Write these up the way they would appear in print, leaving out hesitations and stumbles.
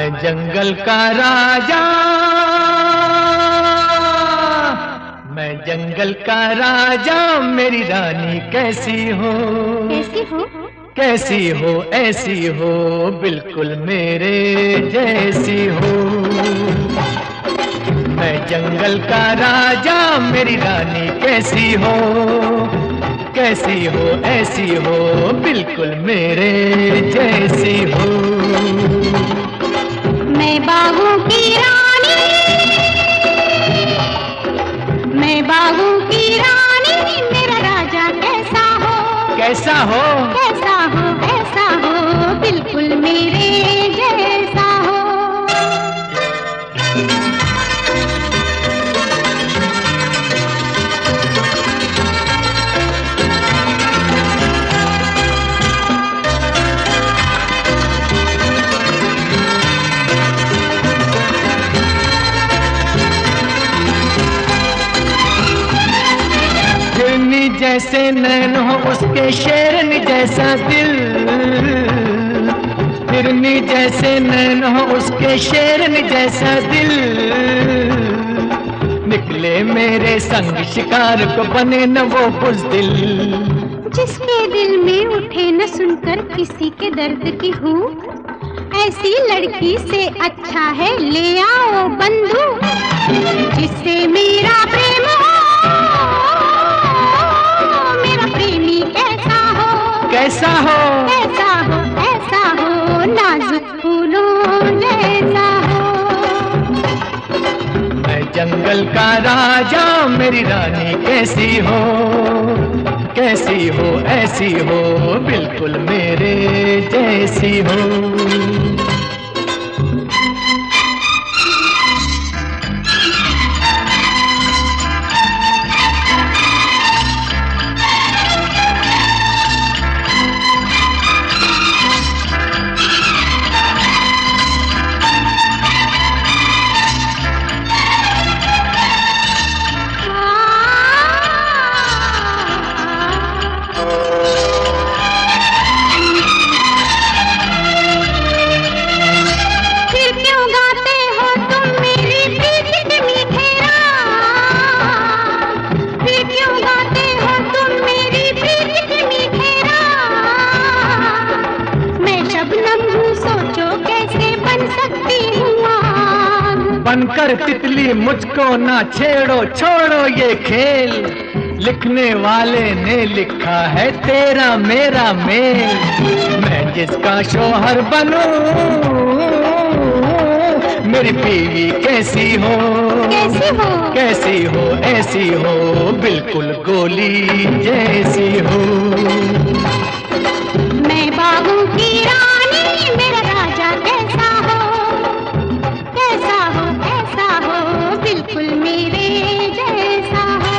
मैं जंगल का राजा, मैं जंगल का राजा, मेरी रानी कैसी हो? कैसी हो? कैसी हो? ऐसी हो, बिल्कुल मेरे जैसी हो। मैं जंगल का राजा, मेरी रानी कैसी हो? कैसी हो? ऐसी हो, बिल्कुल मेरे जैसी हो। मैं बागों की रानी, मैं बागों की रानी, मेरा राजा कैसा हो? कैसा हो? कैसा हो? ऐसा हो, बिल्कुल मेरे जैसा हो। जैसे नैन हो उसके शेरनी जैसा दिल, हिरनी जैसे नैन हो उसके शेरनी जैसा दिल। निकले मेरे संग शिकार को, बने न वो बुज़दिल। जिसके दिल में उठे न सुनकर किसी के दर्द की हूँ, ऐसी लड़की से अच्छा है ले आओ बंधु। जिससे मेरा प्रेम हो, कैसा हो? कैसा हो? ऐसा हो, नाजुक फूलों जैसा हो। मैं जंगल का राजा, मेरी रानी कैसी हो? कैसी हो? ऐसी हो, बिल्कुल मेरे जैसी हो। बनकर तितली मुझको ना छेड़ो, छोड़ो ये खेल। लिखने वाले ने लिखा है तेरा मेरा मेल। मैं जिसका शोहर बनूं, मेरी बीवी कैसी हो? कैसी हो? कैसी हो? ऐसी हो, बिल्कुल गोली जैसी हो। मैं बागों की रानी, मेरा राजा कैसा हो? कैसा हो? ऐसा हो, बिल्कुल मेरे जैसा हो।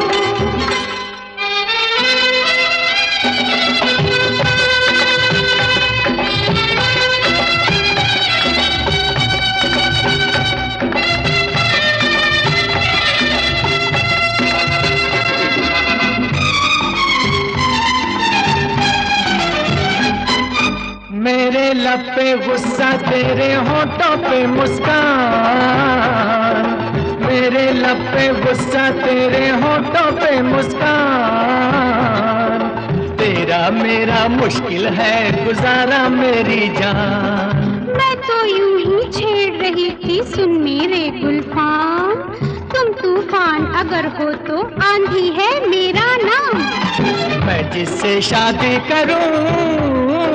मेरे लब पे गुस्सा, तेरे होठों पे मुस्कान। मेरे लब पे गुस्सा, तेरे होठों पे मुस्कान। तेरा मेरा मुश्किल है गुजारा मेरी जान। मैं तो यूं ही छेड़ रही थी, सुन मेरे गुलफान। तुम तूफान अगर हो तो आंधी है मेरा नाम। मैं जिससे शादी करूं,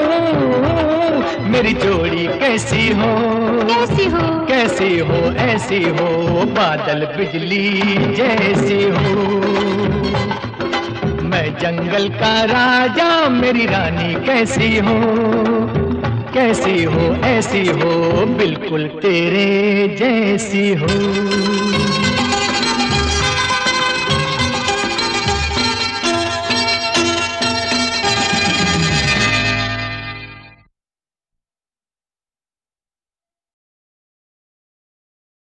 मेरी जोड़ी कैसी हो? कैसी हो? कैसी हो? ऐसी हो, बादल बिजली जैसी हो। मैं जंगल का राजा, मेरी रानी कैसी हो? कैसी हो? ऐसी हो, बिल्कुल तेरे जैसी हो।